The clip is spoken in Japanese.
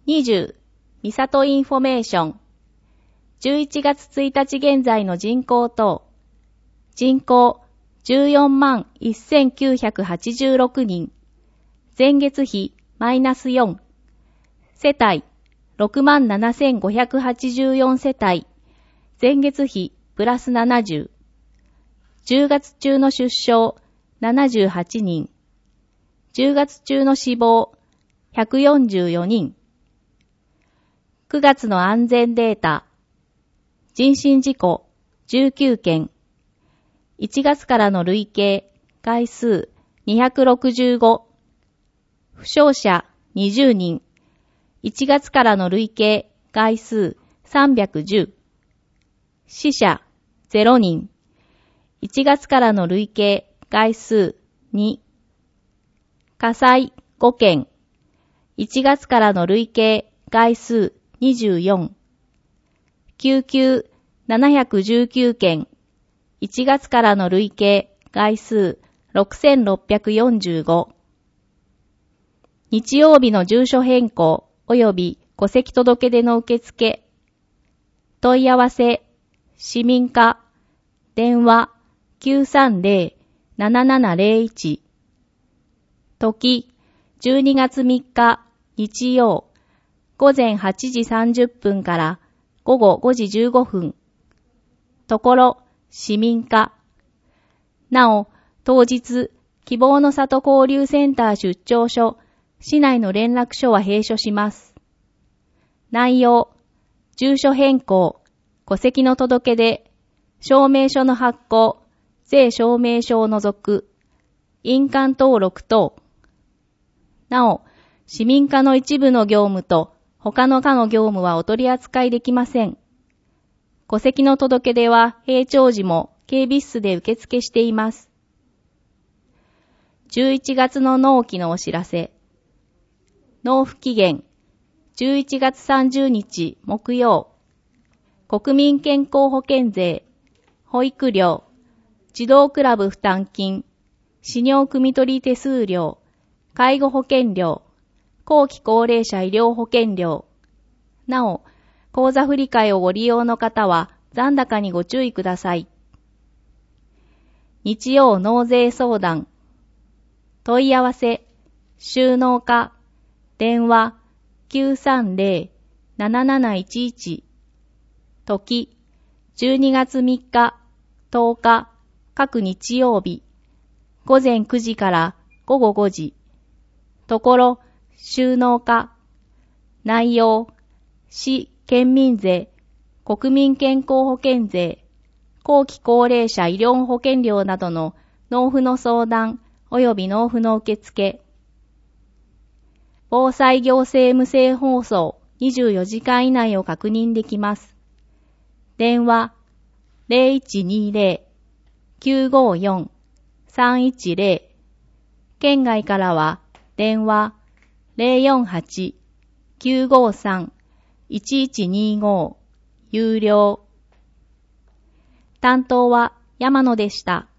20、みさとインフォメーション。11月1日現在の人口等。人口14万1986人。前月比マイナス4。世帯6万7584世帯。前月比プラス70。10月中の出生78人。10月中の死亡144人。9月の安全データ。人身事故19件。1月からの累計回数265。負傷者20人。1月からの累計回数310。死者0人。1月からの累計回数2。火災5件。1月からの累計回数24。救急719件。1月からの累計回数6645。日曜日の住所変更及び戸籍届出の受付。問い合わせ、市民課、電話930-7701。時、12月3日日曜、午前8時30分から午後5時15分。ところ、市民課。なお、当日、希望の里交流センター出張所、市内の連絡所は閉所します。内容、住所変更、戸籍の届け出、証明書の発行、税証明書を除く、印鑑登録等。なお、市民課の一部の業務と他の課の業務はお取り扱いできません。戸籍の届け出は平常時も警備室で受付しています。11月の納期のお知らせ。納付期限、11月30日木曜。国民健康保険税、保育料、児童クラブ負担金、泌尿汲み取り手数料、介護保険料、後期高齢者医療保険料。なお、口座振替をご利用の方は残高にご注意ください。日曜納税相談。問い合わせ、収納課、電話930-7711。時、12月3日、10日、各日曜日、午前9時から午後5時。ところ、収納課。内容、市、県民税、国民健康保険税、後期高齢者医療保険料などの納付の相談及び納付の受付。防災行政無線放送24時間以内を確認できます。電話 0120-954-310。県外からは電話 048-953-1125 有料。担当は山野でした。